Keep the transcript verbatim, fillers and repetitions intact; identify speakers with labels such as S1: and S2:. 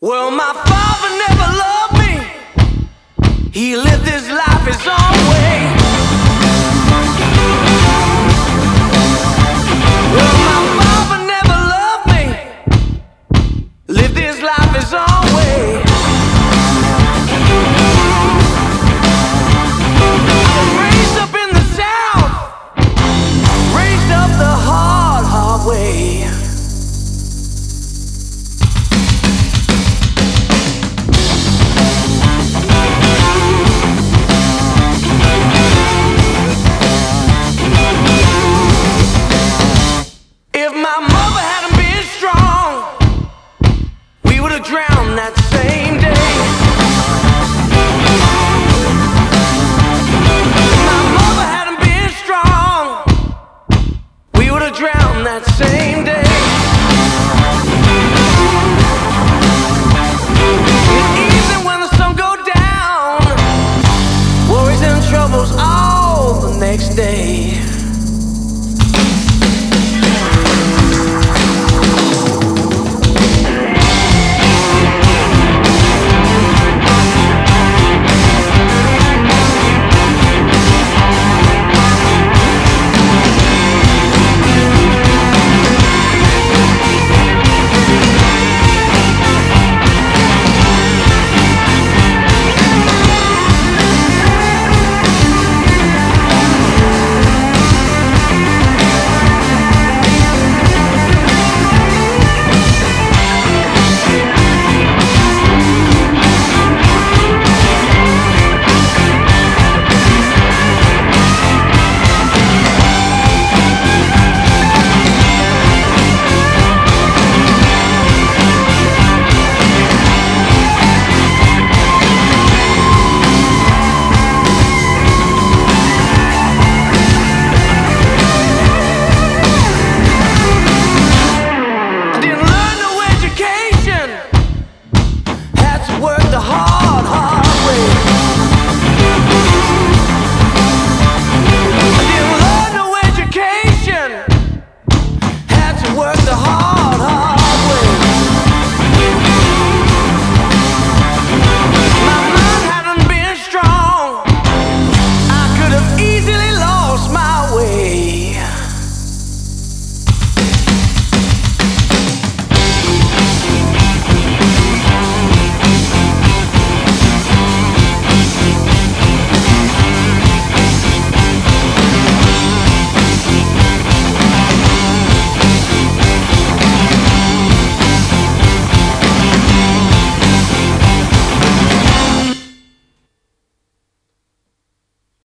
S1: Well, my father never loved me. He lived his life his own way. Well, my father never loved me. Lived his life his own way. I was raised up in the South, raised up the hard, hard way. Drowned that same day.